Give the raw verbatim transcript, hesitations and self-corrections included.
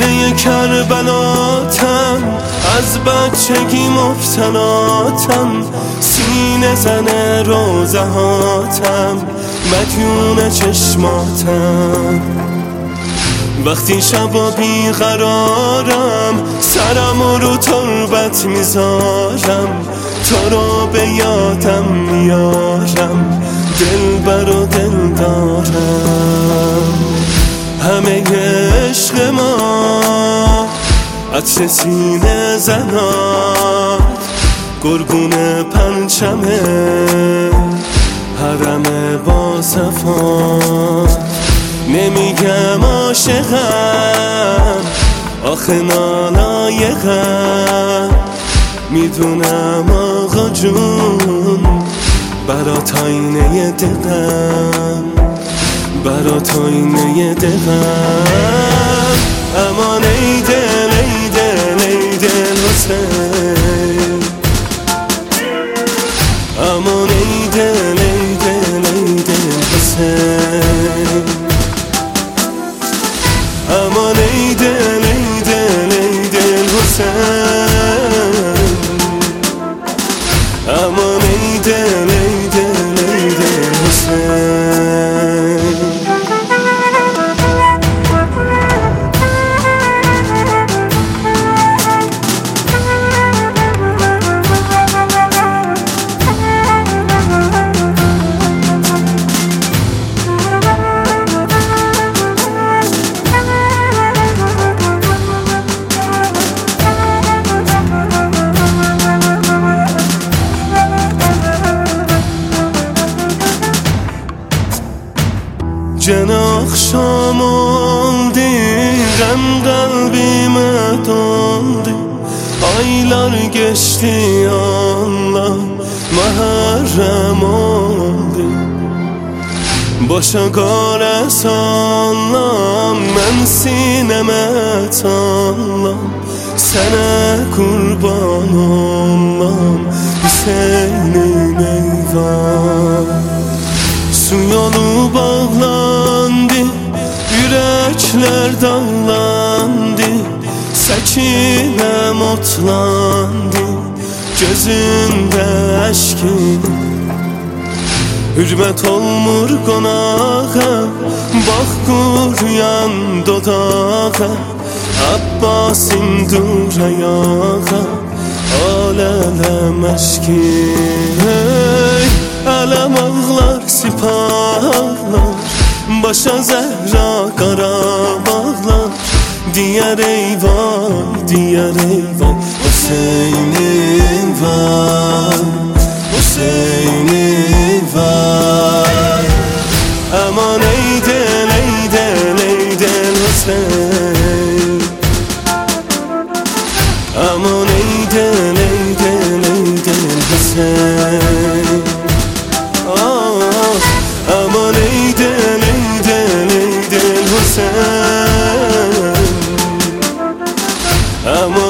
سینه کربلاتم، از بچگی مبتلاتم، سینه زن روزهاتم، مدیون چشماتم. وقتی شبا بیقرارم، سرم رو تربت میذارم، تو رو به یادم میارم، دلبر و دل دارم. همه عشق ما عطر سینه زنان، گرگون پنچمه حرم با صفات. نمیگم عاشقم، آخه نالایقم، میدونم آقا جون برات آینه دلم، برات آینه دلم. امان ای دل ای دل ای دل حسین، امان ای دل ای دل ای دل حسین، امان ای دل ای دل ای دل حسین، امان ای دل ای دل ای دل حسین. جناق شامالدی غم قلبime doldu, aylar geçti Allah mahrem oldu. Başa qara sallam, mən sinəmə tallam, sənə qurban ollam Hüseynin eyvah. Su yolu bağlandı, yürekler dağlandı, səkinəm otlandı, gözündə əşkin. Hürmət olmur qonağa, bax quruyan dodağa, Abbasin dur ayağa, alələm əşkin. Hey, ələm ağlar sipahlar, başa zəhra qarabağlar, diyər eyvay, diyər eyvay, Hüseynin var, Hüseynin var. Aman ey del ey del ey del Hüseyin, aman ey del ey del ey del Hüseyin. Aman ey del ey del ey del Hüseyin, aman